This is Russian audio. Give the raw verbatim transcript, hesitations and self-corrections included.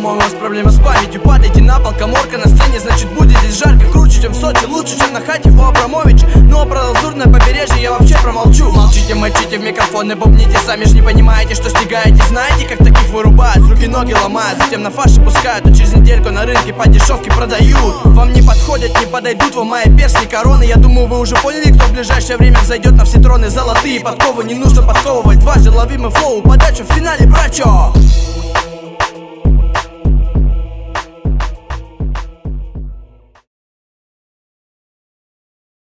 По-моему, у вас проблема с памятью. Падайте на пол, каморка на сцене, значит будет здесь жарко. Круче, чем в Сочи, лучше, чем на хате у Абрамовича. Ну а про лазурное побережье я вообще промолчу. Молчите, мочите в микрофоны, бубните, сами ж не понимаете, что стигаете. Знаете, как таких вырубают, руки-ноги ломают, затем на фарше пускают, а через недельку на рынке по дешевке продают. Вам не подходят, не подойдут вам мои перстни, короны. Я думаю, вы уже поняли, кто в ближайшее время взойдет на все троны. Золотые подковы, не нужно подковывать дважды, ловимый флоу, подачу в финале, брачо.